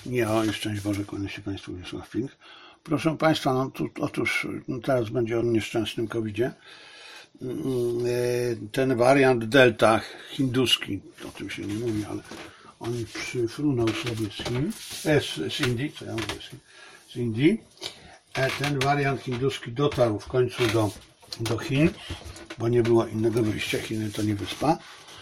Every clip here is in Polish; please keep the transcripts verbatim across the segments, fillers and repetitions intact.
Nie, o, szczęść Boże, kłania się Państwu, Wiesław Pink. Proszę Państwa, no tu, otóż no teraz będzie o nieszczęsnym kowidzie. Ten wariant delta hinduski, o tym się nie mówi, ale on przyfrunął sobie z Chin, e, z, z Indii, co ja mówię, z, z Indii. Ten wariant hinduski dotarł w końcu do, do Chin, bo nie było innego wyjścia, Chiny to nie wyspa.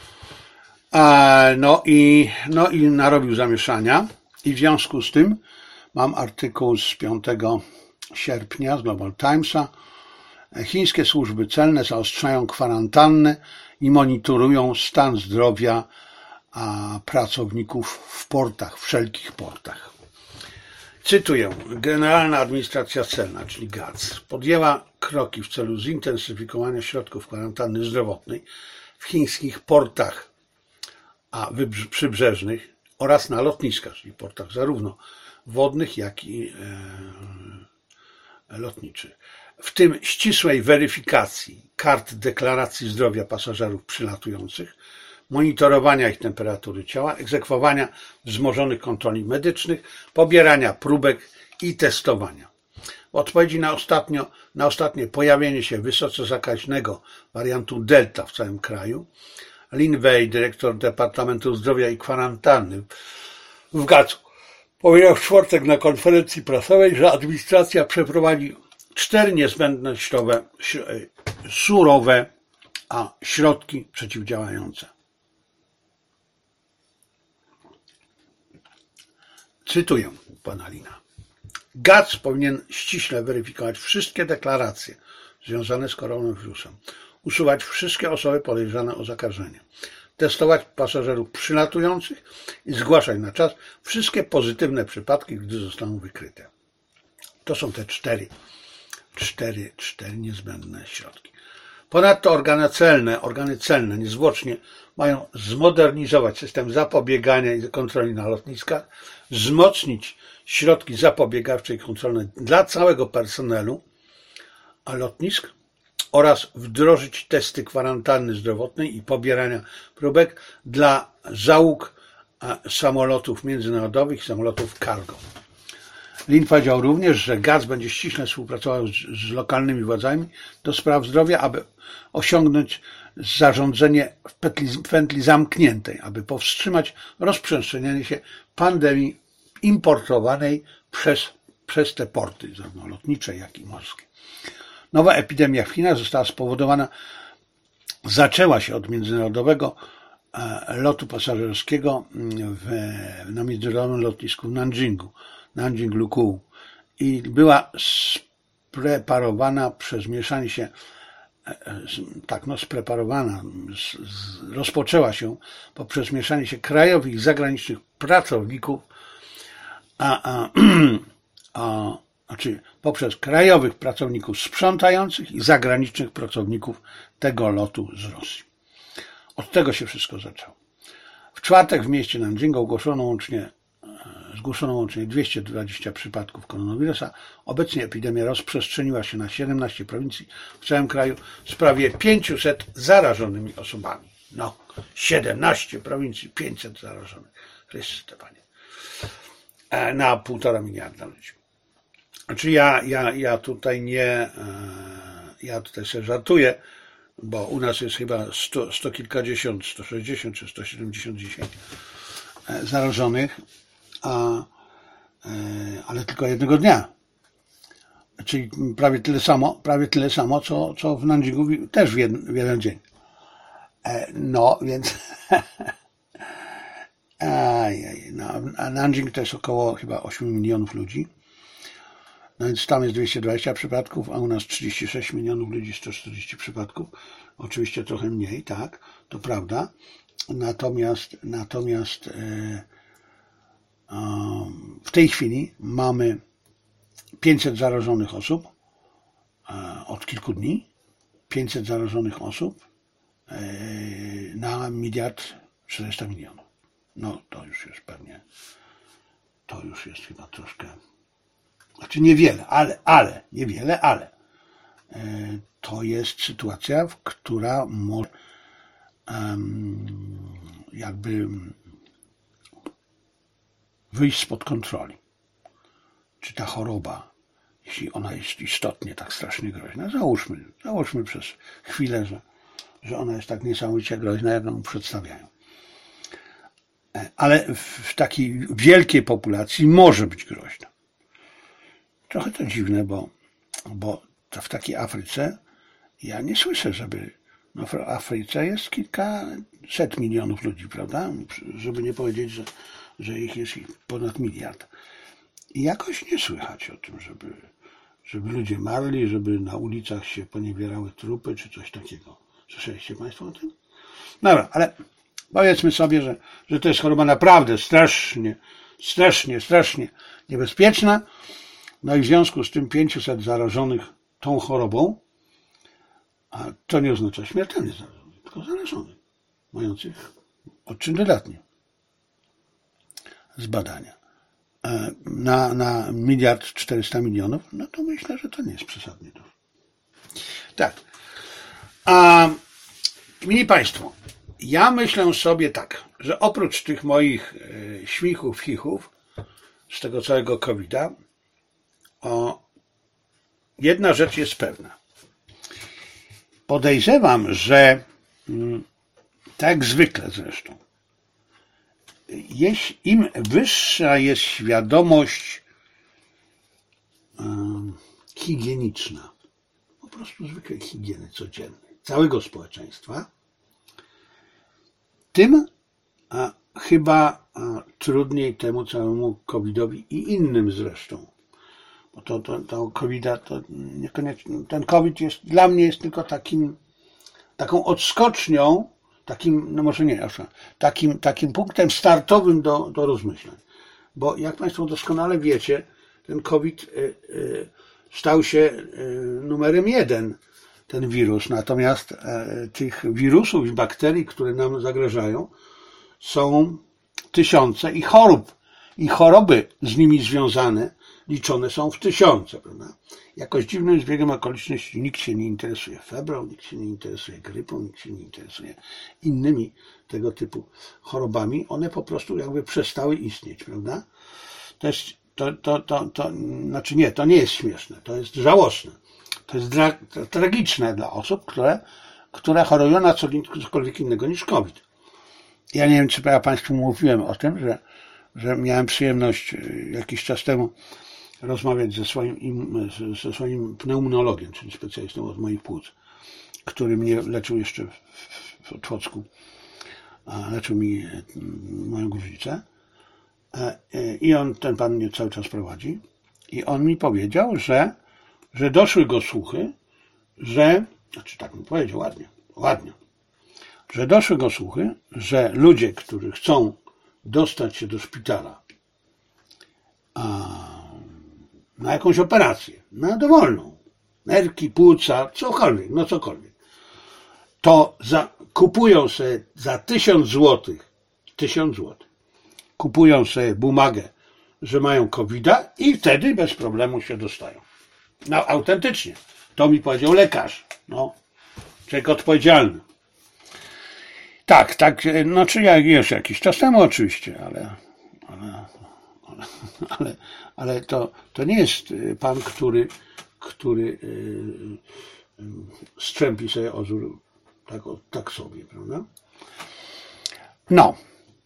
No i, no i narobił zamieszania i w związku z tym mam artykuł z piątego sierpnia z Global Timesa. Chińskie służby celne zaostrzają kwarantannę i monitorują stan zdrowia a, pracowników w portach, wszelkich portach. Cytuję. Generalna Administracja Celna, czyli G A C, podjęła kroki w celu zintensyfikowania środków kwarantanny zdrowotnej w chińskich portach a przybrzeżnych oraz na lotniskach, czyli portach zarówno wodnych, jak i e, lotniczych. W tym ścisłej weryfikacji kart deklaracji zdrowia pasażerów przylatujących, monitorowania ich temperatury ciała, egzekwowania wzmożonych kontroli medycznych, pobierania próbek i testowania. W odpowiedzi na, ostatnio, na ostatnie pojawienie się wysoce zakaźnego wariantu Delta w całym kraju, Lin Wei, dyrektor Departamentu Zdrowia i Kwarantanny w G A C, powiedział w czwartek na konferencji prasowej, że administracja przeprowadzi cztery niezbędne surowe a środki przeciwdziałające. Cytuję pana Lina. G A C powinien ściśle weryfikować wszystkie deklaracje związane z koronawirusem, usuwać wszystkie osoby podejrzane o zakażenie, testować pasażerów przylatujących i zgłaszać na czas wszystkie pozytywne przypadki, gdy zostaną wykryte. To są te cztery, cztery, cztery niezbędne środki. Ponadto organy celne, organy celne niezwłocznie mają zmodernizować system zapobiegania i kontroli na lotniskach, wzmocnić środki zapobiegawcze i kontrolne dla całego personelu lotnisk oraz wdrożyć testy kwarantanny zdrowotnej i pobierania próbek dla załóg samolotów międzynarodowych i samolotów cargo. Lin powiedział również, że G A C będzie ściśle współpracował z, z lokalnymi władzami do spraw zdrowia, aby osiągnąć zarządzanie w pętli, w pętli zamkniętej, aby powstrzymać rozprzestrzenianie się pandemii importowanej przez, przez te porty, zarówno lotnicze, jak i morskie. Nowa epidemia w Chinach została spowodowana, zaczęła się od międzynarodowego lotu pasażerskiego w, na międzynarodowym lotnisku w Nanjingu, Nanjing Lukou, i była spreparowana przez mieszanie się, tak no spreparowana, rozpoczęła się poprzez mieszanie się krajowych i zagranicznych pracowników, a, a, a znaczy poprzez krajowych pracowników sprzątających i zagranicznych pracowników tego lotu z Rosji. Od tego się wszystko zaczęło. W czwartek w mieście Nanjingu ogłoszono łącznie, zgłoszono łącznie dwieście dwadzieścia przypadków koronawirusa. Obecnie epidemia rozprzestrzeniła się na siedemnaście prowincji w całym kraju z prawie pięciuset zarażonymi osobami. No, siedemnaście prowincji, pięćset zarażonych. Chryste Panie. Na półtora miliarda ludzi. Znaczy ja, ja, ja tutaj nie, ja tutaj sobie żartuję, bo u nas jest chyba sto, sto kilkadziesiąt, sto sześćdziesiąt czy sto siedemdziesiąt dzisiaj zarażonych, a, ale tylko jednego dnia. Czyli prawie tyle samo, prawie tyle samo, co, co w Nanjingu też w jeden, w jeden dzień. No, więc ajaj, no, a Nanjing to jest około chyba osiem milionów ludzi. No więc tam jest dwieście dwadzieścia przypadków, a u nas trzydzieści sześć milionów ludzi, sto czterdzieści przypadków. Oczywiście trochę mniej, tak, to prawda. Natomiast, natomiast e, e, w tej chwili mamy pięćset zarażonych osób e, od kilku dni. pięćset zarażonych osób e, na miliard czterysta milionów. No to już jest pewnie, to już jest chyba troszkę. Znaczy niewiele, ale, ale, niewiele, ale to jest sytuacja, która może um, jakby wyjść spod kontroli. Czy ta choroba, jeśli ona jest istotnie tak strasznie groźna, załóżmy, załóżmy przez chwilę, że, że ona jest tak niesamowicie groźna, jak ją przedstawiają. Ale w takiej wielkiej populacji może być groźna. Trochę to dziwne, bo, bo to w takiej Afryce ja nie słyszę, żeby... No w Afryce jest kilkaset milionów ludzi, prawda? Żeby nie powiedzieć, że, że ich jest ponad miliard. I jakoś nie słychać o tym, żeby, żeby ludzie marli, żeby na ulicach się poniewierały trupy, czy coś takiego. Słyszeliście Państwo o tym? Dobra, ale powiedzmy sobie, że, że to jest choroba naprawdę strasznie, strasznie, strasznie niebezpieczna. No i w związku z tym pięciuset zarażonych tą chorobą, a to nie oznacza śmiertelnie zarażonych, tylko zarażonych, mających odczyn dodatni z badania. Na, na miliard czterysta milionów, no to myślę, że to nie jest przesadnie dużo. Tak. A mili Państwo, ja myślę sobie tak, że oprócz tych moich e, śmichów, chichów z tego całego kowida, o, jedna rzecz jest pewna. Podejrzewam, że m, tak zwykle zresztą, jeśli im wyższa jest świadomość um, higieniczna, po prostu zwykłej higieny codziennej, całego społeczeństwa, tym a, chyba a, trudniej temu całemu covidowi i innym zresztą. Bo to, to, to covida, to niekoniecznie, ten covid jest, dla mnie jest tylko takim, taką odskocznią, takim, no może nie, takim, takim punktem startowym do, do rozmyślań. Bo jak Państwo doskonale wiecie, ten COVID y, y, stał się y, numerem jeden, ten wirus. Natomiast y, tych wirusów i bakterii, które nam zagrażają, są tysiące i chorób. I choroby z nimi związane liczone są w tysiące, prawda? Jakoś dziwnym zbiegiem okoliczności nikt się nie interesuje febrą, nikt się nie interesuje grypą, nikt się nie interesuje innymi tego typu chorobami. One po prostu jakby przestały istnieć, prawda? To jest, to, to, to, to, znaczy nie, to nie jest śmieszne, to jest żałosne. To jest dra, to tragiczne dla osób, które, które chorują na cokolwiek innego niż COVID. Ja nie wiem, czy ja Państwu mówiłem o tym, że, że miałem przyjemność jakiś czas temu rozmawiać ze swoim, ze swoim pneumologiem, czyli specjalistą od moich płuc, który mnie leczył jeszcze w Otwocku, leczył mi moją gruźlicę i on, ten pan mnie cały czas prowadzi i on mi powiedział, że, że doszły go słuchy, że, znaczy tak mi powiedział ładnie, ładnie, że doszły go słuchy, że ludzie, którzy chcą dostać się do szpitala a, na jakąś operację, na dowolną, nerki, płuca, cokolwiek, no cokolwiek, to za, kupują sobie za tysiąc złotych, tysiąc złotych, kupują sobie bumagę, że mają kowida i wtedy bez problemu się dostają. No autentycznie, to mi powiedział lekarz, no, człowiek odpowiedzialny. Tak, tak, znaczy ja już jakiś czas temu oczywiście, ale, ale, ale, ale, ale to, to nie jest pan, który, który strzępi sobie ozór tak, tak sobie, prawda? No,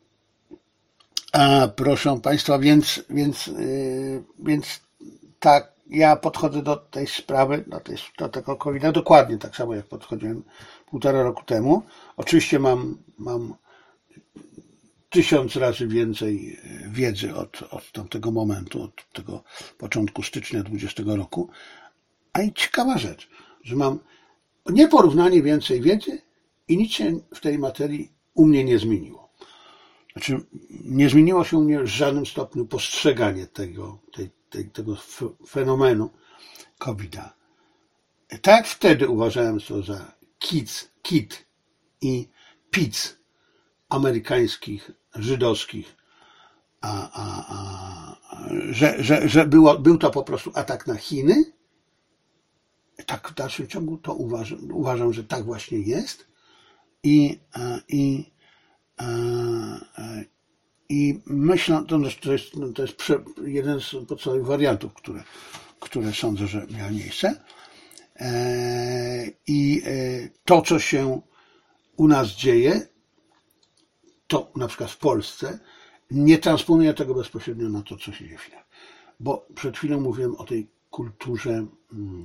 a proszę Państwa, więc, więc, yy, więc tak, ja podchodzę do tej sprawy, do, tej, do tego kowida dokładnie tak samo, jak podchodziłem półtora roku temu. Oczywiście mam, mam tysiąc razy więcej wiedzy od, od tamtego momentu, od tego początku stycznia dwudziestego roku. A i ciekawa rzecz, że mam nieporównanie więcej wiedzy i nic się w tej materii u mnie nie zmieniło. Znaczy, nie zmieniło się u mnie w żadnym stopniu postrzeganie tego, tej, tej, tego fenomenu kowida. Tak wtedy uważałem to za kit, kit i pic amerykańskich, żydowskich, a, a, a, że, że, że było, był to po prostu atak na Chiny. Tak w dalszym ciągu to uważam, uważam, że tak właśnie jest. I, i, I myślę, to jest, to jest jeden z podstawowych wariantów, które, które sądzę, że miały miejsce. I to, co się u nas dzieje, to na przykład w Polsce, nie transponuje tego bezpośrednio na to, co się dzieje w Chinach. Bo przed chwilą mówiłem o tej kulturze hmm,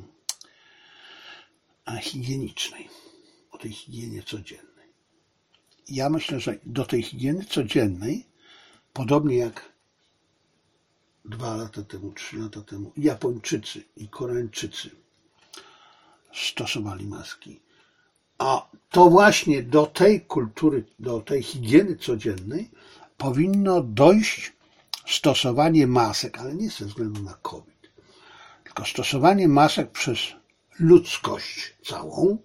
higienicznej, o tej higienie codziennej. Ja myślę, że do tej higieny codziennej, podobnie jak dwa lata temu, trzy lata temu, Japończycy i Koreańczycy stosowali maski. A to właśnie do tej kultury, do tej higieny codziennej powinno dojść stosowanie masek, ale nie ze względu na COVID, tylko stosowanie masek przez ludzkość całą,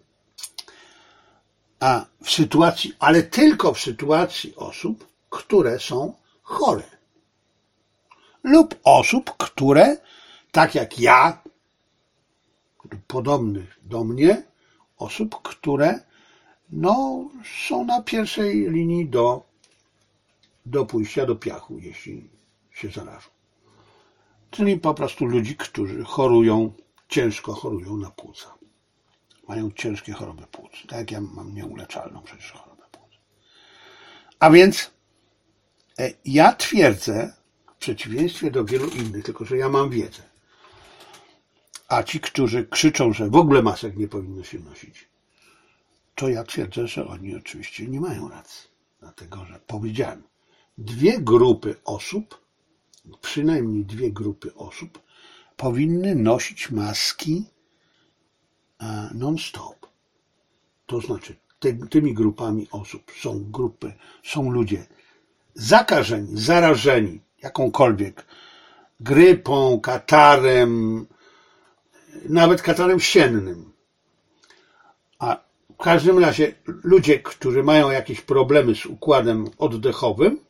a w sytuacji, ale tylko w sytuacji osób, które są chore. Lub osób, które, tak jak ja, podobnych do mnie, osób, które no, są na pierwszej linii do, do pójścia do piachu, jeśli się zarażą. Czyli po prostu ludzi, którzy chorują, ciężko chorują na płuca. Mają ciężkie choroby płuc. Tak jak ja mam nieuleczalną przecież chorobę płuc. A więc ja twierdzę, w przeciwieństwie do wielu innych, tylko że ja mam wiedzę, a ci, którzy krzyczą, że w ogóle masek nie powinno się nosić, to ja twierdzę, że oni oczywiście nie mają racji. Dlatego, że powiedziałem, dwie grupy osób, przynajmniej dwie grupy osób powinny nosić maski non-stop. To znaczy, ty, tymi grupami osób są grupy, są ludzie zakażeni, zarażeni jakąkolwiek grypą, katarem, nawet katarem wsiennym. A w każdym razie ludzie, którzy mają jakieś problemy z układem oddechowym,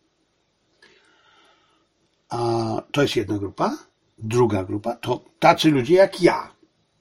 a to jest jedna grupa. Druga grupa to tacy ludzie jak ja.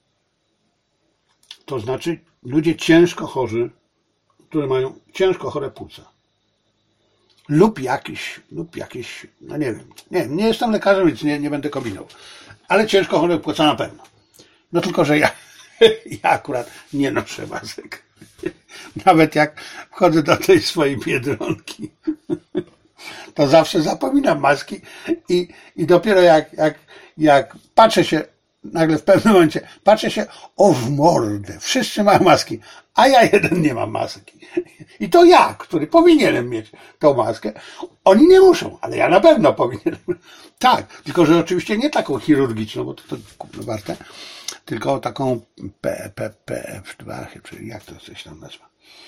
To znaczy ludzie ciężko chorzy, którzy mają ciężko chore płuca. Lub jakieś, lub jakieś, no nie wiem, nie, nie jestem lekarzem, więc nie, nie będę kombinował. Ale ciężko chore płuca na pewno. No tylko, że ja, ja akurat nie noszę masek. Nawet jak wchodzę do tej swojej Biedronki, to zawsze zapominam maski i, i dopiero jak, jak, jak patrzę się, nagle w pewnym momencie patrzę się, o w mordę, wszyscy mają maski, a ja jeden nie mam maski. I to ja, który powinienem mieć tą maskę. Oni nie muszą, ale ja na pewno powinienem. Tak, tylko że oczywiście nie taką chirurgiczną, bo to, to kupno warte, tylko taką P F dwa, czyli jak to coś tam nazywa.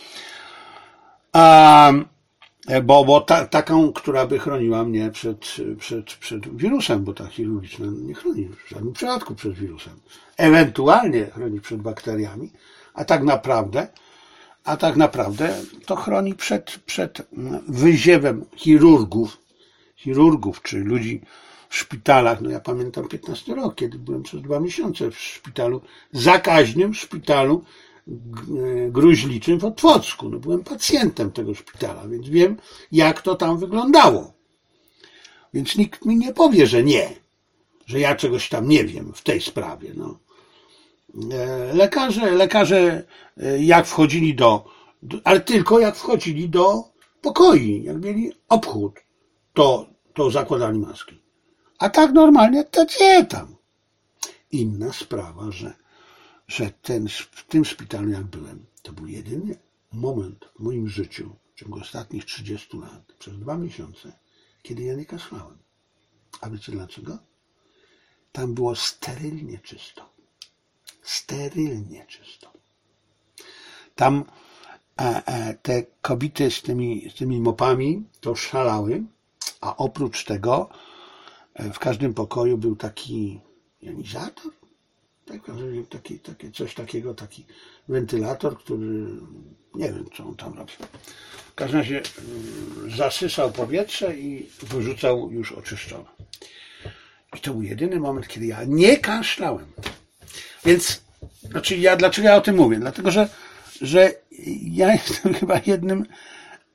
Um, Bo, bo ta, taką, która by chroniła mnie przed, przed, przed wirusem, bo ta chirurgiczna nie chroni w żadnym przypadku przed wirusem. Ewentualnie chroni przed bakteriami, a tak naprawdę, a tak naprawdę to chroni przed, przed wyziewem chirurgów, chirurgów czy ludzi w szpitalach. No ja pamiętam piętnasty rok, kiedy byłem przez dwa miesiące w szpitalu, zakaźnym szpitalu gruźliczym w Otwocku. No, byłem pacjentem tego szpitala, więc wiem, jak to tam wyglądało. Więc nikt mi nie powie, że nie, że ja czegoś tam nie wiem w tej sprawie. No. Lekarze, lekarze jak wchodzili do, ale tylko jak wchodzili do pokoi, jak mieli obchód, to, to zakładali maski. A tak normalnie to gdzie tam? Inna sprawa, że że ten, w tym szpitalu, jak byłem, to był jedyny moment w moim życiu, w ciągu ostatnich trzydziestu lat, przez dwa miesiące, kiedy ja nie kaszlałem. A wiecie dlaczego? Tam było sterylnie czysto. Sterylnie czysto. Tam e, e, te kobiety z tymi, z tymi mopami to szalały, a oprócz tego e, w każdym pokoju był taki jonizator. Tak, taki, taki, coś takiego, taki wentylator, który nie wiem, co on tam robił. W każdym razie zasysał powietrze i wyrzucał już oczyszczone. I to był jedyny moment, kiedy ja nie kaszlałem. Więc, znaczy ja, dlaczego ja o tym mówię? Dlatego, że, że ja jestem chyba jednym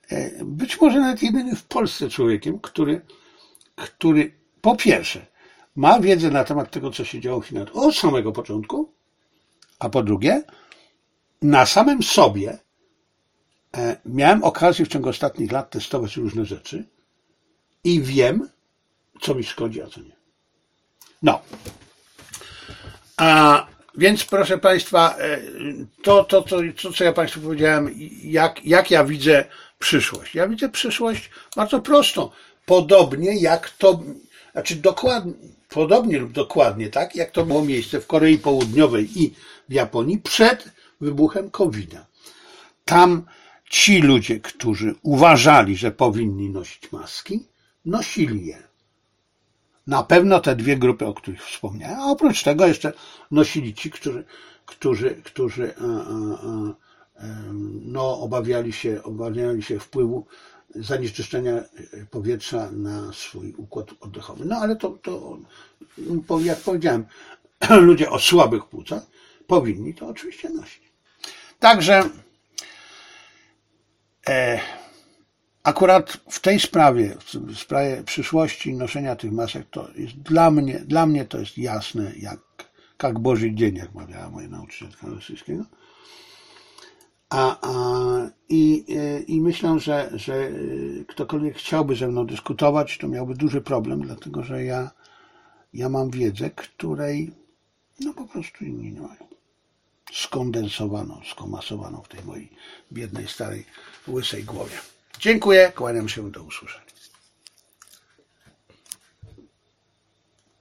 być może nawet jedyny w Polsce człowiekiem, który, który po pierwsze ma wiedzę na temat tego, co się działo w Chinach od samego początku, a po drugie na samym sobie miałem okazję w ciągu ostatnich lat testować różne rzeczy i wiem, co mi szkodzi, a co nie. No. A więc proszę Państwa, to, to, to, to co ja Państwu powiedziałem, jak, jak ja widzę przyszłość. Ja widzę przyszłość bardzo prostą. Podobnie jak to, znaczy dokładnie, podobnie lub dokładnie tak, jak to było miejsce w Korei Południowej i w Japonii przed wybuchem kowida. Tam ci ludzie, którzy uważali, że powinni nosić maski, nosili je. Na pewno te dwie grupy, o których wspomniałem, a oprócz tego jeszcze nosili ci, którzy, którzy, którzy no, obawiali się, obawiali się wpływu zanieczyszczenia powietrza na swój układ oddechowy. No ale to, to jak powiedziałem, ludzie o słabych płucach powinni to oczywiście nosić. Także e, akurat w tej sprawie, w sprawie przyszłości noszenia tych masek, to jest dla mnie, dla mnie to jest jasne, jak, jak Boży dzień, jak mawiała moja nauczycielka rosyjskiego. A, a, i, I myślę, że, że ktokolwiek chciałby ze mną dyskutować, to miałby duży problem, dlatego że ja, ja mam wiedzę, której no po prostu inni nie mają. Skondensowaną, skomasowaną w tej mojej biednej, starej, łysej głowie. Dziękuję, kłaniam się, do usłyszenia.